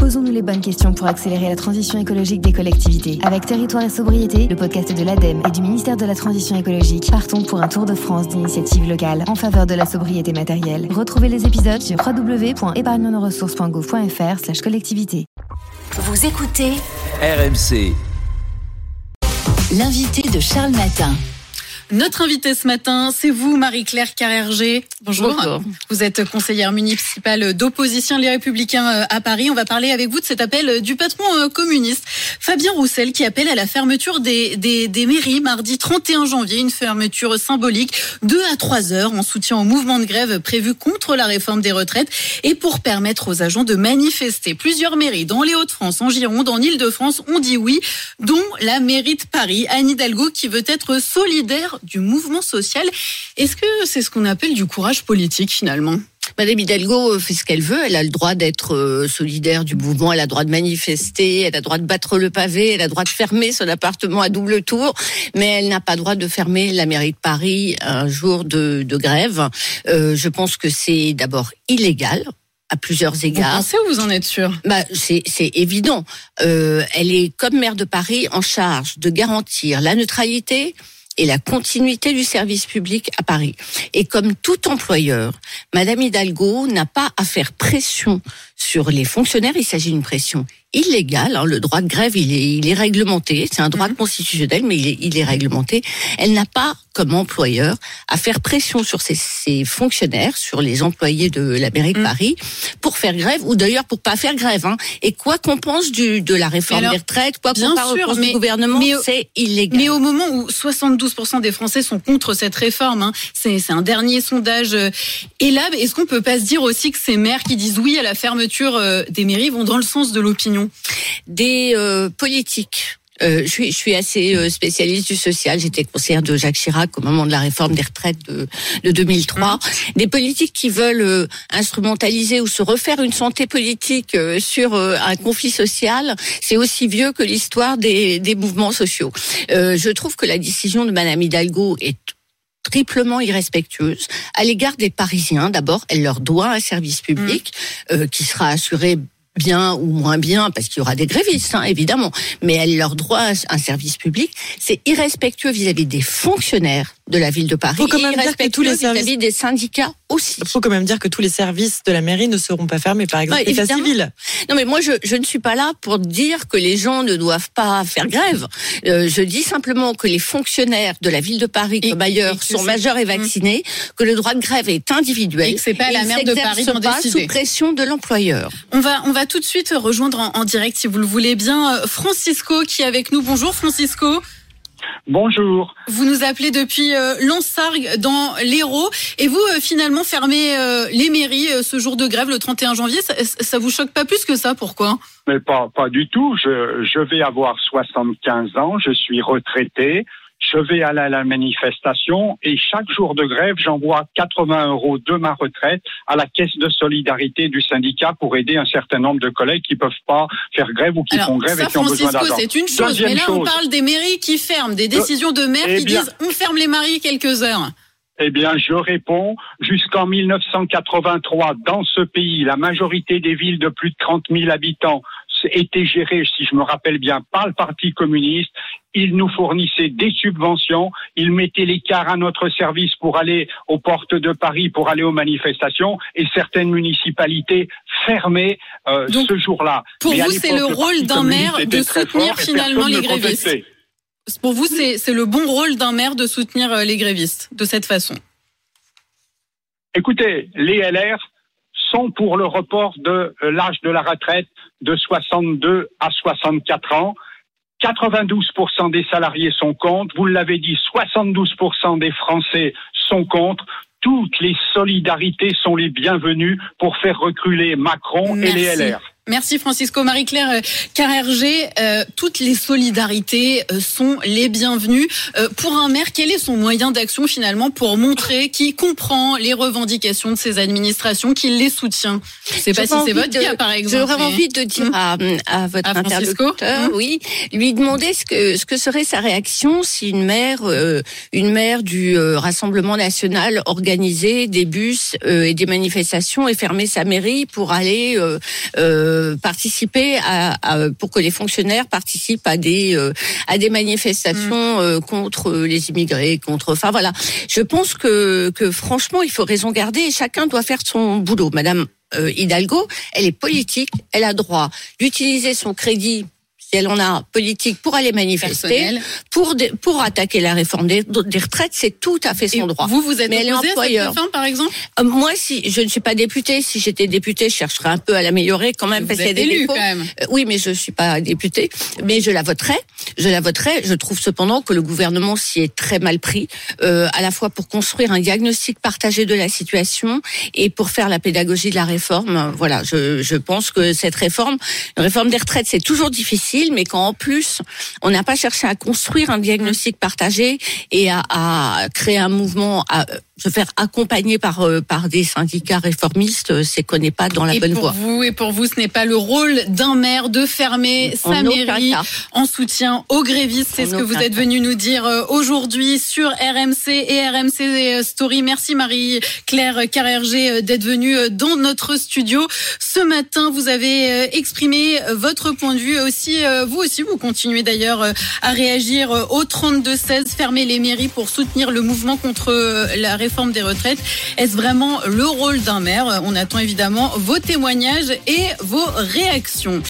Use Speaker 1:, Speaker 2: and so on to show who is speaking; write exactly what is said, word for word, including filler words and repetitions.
Speaker 1: Posons-nous les bonnes questions pour accélérer la transition écologique des collectivités. Avec Territoire et Sobriété, le podcast de l'ADEME et du ministère de la Transition écologique, partons pour un tour de France d'initiatives locales en faveur de la sobriété matérielle. Retrouvez les épisodes sur w w w point épargne nos ressources point gouv point f r slash collectivité.
Speaker 2: Vous écoutez
Speaker 3: R M C,
Speaker 2: l'invité de Charles Matin.
Speaker 4: Notre invitée ce matin, c'est vous, Marie-Claire Carrerger. Bonjour.
Speaker 5: Bonjour.
Speaker 4: Vous êtes conseillère municipale d'opposition Les Républicains à Paris. On va parler avec vous de cet appel du patron communiste, Fabien Roussel, qui appelle à la fermeture des, des, des mairies mardi trente et un janvier. Une fermeture symbolique, deux à trois heures, en soutien au mouvement de grève prévu contre la réforme des retraites et pour permettre aux agents de manifester. Plusieurs mairies dans les Hauts-de-France, en Gironde, en Île-de-France ont dit oui, dont la mairie de Paris, Anne Hidalgo, qui veut être solidaire du mouvement social. Est-ce que c'est ce qu'on appelle du courage politique finalement ?
Speaker 5: Madame Hidalgo fait ce qu'elle veut, elle a le droit d'être solidaire du mouvement, elle a le droit de manifester, elle a le droit de battre le pavé, elle a le droit de fermer son appartement à double tour, mais elle n'a pas le droit de fermer la mairie de Paris un jour de, de grève. Euh, je pense que c'est d'abord illégal. À plusieurs égards.
Speaker 4: Vous pensez ou vous en êtes sûr ?
Speaker 5: Bah, c'est, c'est évident. Euh, elle est, comme maire de Paris, en charge de garantir la neutralité et la continuité du service public à Paris. Et comme tout employeur, Madame Hidalgo n'a pas à faire pression sur les fonctionnaires. Il s'agit d'une pression illégale. Hein. Le droit de grève, il est, il est réglementé. C'est un droit mmh. constitutionnel, mais il est, il est réglementé. Elle n'a pas, comme employeur, à faire pression sur ses, ses fonctionnaires, sur les employés de la mairie de mmh. Paris, pour faire grève, ou d'ailleurs pour pas faire grève. Hein. Et quoi qu'on pense du, de la réforme alors, des retraites, quoi qu'on pense du gouvernement,
Speaker 4: mais,
Speaker 5: c'est illégal.
Speaker 4: Mais au moment où soixante-douze pour cent des Français sont contre cette réforme, hein, c'est, c'est un dernier sondage. Et là, est-ce qu'on peut pas se dire aussi que ces maires qui disent oui à la fermeture des mairies vont dans le sens de l'opinion ?
Speaker 5: Des euh, politiques. Euh, je suis, je suis assez euh, spécialiste du social. J'étais conseillère de Jacques Chirac au moment de la réforme des retraites de, de deux mille trois. Mmh. Des politiques qui veulent euh, instrumentaliser ou se refaire une santé politique euh, sur euh, un conflit social, c'est aussi vieux que l'histoire des, des mouvements sociaux. Euh, je trouve que la décision de Madame Hidalgo est triplement irrespectueuse à l'égard des Parisiens. D'abord, elle leur doit un service public mmh. euh, qui sera assuré bien ou moins bien, parce qu'il y aura des grévistes, hein, évidemment, mais elle leur doit un service public. C'est irrespectueux vis-à-vis des fonctionnaires de la ville de Paris,
Speaker 6: faut quand même
Speaker 5: et irrespectueux
Speaker 6: dire que tous les services...
Speaker 5: vis-à-vis des syndicats aussi.
Speaker 6: Il faut quand même dire que tous les services de la mairie ne seront pas fermés, par exemple, ouais, l'état civil.
Speaker 5: Non, mais moi, je, je ne suis pas là pour dire que les gens ne doivent pas faire grève. Euh, je dis simplement que les fonctionnaires de la ville de Paris, et, comme ailleurs, sont majeurs et vaccinés, mmh. que le droit de grève est individuel.
Speaker 4: Et que c'est pas à la maire de Paris d'en décider.
Speaker 5: Sous pression de l'employeur.
Speaker 4: On va, on va tout de suite rejoindre en, en direct, si vous le voulez bien, Francisco qui est avec nous. Bonjour Francisco.
Speaker 7: Bonjour.
Speaker 4: Vous nous appelez depuis euh, Lansargues dans l'Hérault et vous euh, finalement fermez euh, les mairies euh, ce jour de grève le trente et un janvier. Ça, ça vous choque pas plus que ça ? Pourquoi ?
Speaker 7: Mais pas, pas du tout. Je, je vais avoir soixante-quinze ans, je suis retraité. Je vais aller à la manifestation et chaque jour de grève, j'envoie quatre-vingts euros de ma retraite à la caisse de solidarité du syndicat pour aider un certain nombre de collègues qui peuvent pas faire grève ou qui
Speaker 4: Alors,
Speaker 7: font grève
Speaker 4: ça,
Speaker 7: et qui ont besoin
Speaker 4: Francisco,
Speaker 7: d'argent.
Speaker 4: C'est une chose,
Speaker 7: Deuxième
Speaker 4: mais là
Speaker 7: chose.
Speaker 4: on parle des mairies qui ferment, des décisions de maires
Speaker 7: eh
Speaker 4: qui
Speaker 7: bien,
Speaker 4: disent on ferme les mairies quelques heures.
Speaker 7: Eh bien, je réponds, jusqu'en mille neuf cent quatre-vingt-trois, dans ce pays, la majorité des villes de plus de trente mille habitants étaient gérées, si je me rappelle bien, par le Parti communiste. Ils nous fournissaient des subventions, ils mettaient les cars à notre service pour aller aux portes de Paris, pour aller aux manifestations, et certaines municipalités fermaient euh,
Speaker 4: Donc,
Speaker 7: ce jour-là.
Speaker 4: Pour
Speaker 7: Mais
Speaker 4: vous, c'est le rôle d'un maire de soutenir finalement les grévistes. Pour vous, c'est, c'est le bon rôle d'un maire de soutenir les grévistes, de cette façon.
Speaker 7: Écoutez, les L R sont pour le report de l'âge de la retraite de soixante-deux à soixante-quatre ans. quatre-vingt-douze pour cent des salariés sont contre. Vous l'avez dit, soixante-douze pour cent des Français sont contre. Toutes les solidarités sont les bienvenues pour faire reculer Macron Merci. et les L R.
Speaker 4: Merci Francisco. Marie-Claire Carrerger, euh, toutes les solidarités euh, sont les bienvenues. Euh, pour un maire, quel est son moyen d'action finalement pour montrer qu'il comprend les revendications de ses administrations, qu'il les soutient ? Je ne sais pas si c'est votre de, cas par exemple.
Speaker 5: J'aurais mais... envie de dire à, à votre à interlocuteur, mmh. oui, lui demander ce que ce que serait sa réaction si une maire, euh, une maire du euh, Rassemblement national organisait des bus euh, et des manifestations et fermait sa mairie pour aller euh, euh, euh, participer à, à pour que les fonctionnaires participent à des euh, à des manifestations euh, contre les immigrés, contre. Enfin voilà, je pense que que franchement, il faut raison garder et chacun doit faire son boulot. Madame euh, Hidalgo, elle est politique, elle a droit d'utiliser son crédit, si elle en a, politique, pour aller manifester, personnel. pour de, pour attaquer la réforme des, des retraites, c'est tout à fait son
Speaker 4: et
Speaker 5: droit.
Speaker 4: Vous, vous êtes
Speaker 5: mais elle est employeur.
Speaker 4: À cette réforme, par exemple
Speaker 5: euh, Moi, si je ne suis pas députée, si j'étais députée, je chercherais un peu à l'améliorer quand même,
Speaker 4: vous
Speaker 5: parce qu'il y a des
Speaker 4: élue,
Speaker 5: dépôts.
Speaker 4: Quand même.
Speaker 5: Euh, oui, mais je suis pas députée, mais je la voterai. Je la voterai. Je trouve cependant que le gouvernement s'y est très mal pris, euh, à la fois pour construire un diagnostic partagé de la situation et pour faire la pédagogie de la réforme. Voilà, je, je pense que cette réforme, une réforme des retraites, c'est toujours difficile, mais quand en plus on n'a pas cherché à construire un diagnostic partagé et à, à créer un mouvement, à se faire accompagner par par des syndicats réformistes, c'est qu'on n'est pas dans la
Speaker 4: et
Speaker 5: bonne
Speaker 4: pour
Speaker 5: voie.
Speaker 4: Vous, et pour vous, ce n'est pas le rôle d'un maire de fermer
Speaker 5: en
Speaker 4: sa mairie en soutien aux grévistes. C'est en ce que vous êtes cas. venu nous dire aujourd'hui sur R M C et R M C Story. Merci Marie-Claire Carrerger d'être venue dans notre studio. Ce matin, vous avez exprimé votre point de vue aussi. Vous aussi, vous continuez d'ailleurs à réagir au trente-deux seize. Fermer les mairies pour soutenir le mouvement contre la réforme des retraites. Est-ce vraiment le rôle d'un maire ? On attend évidemment vos témoignages et vos réactions.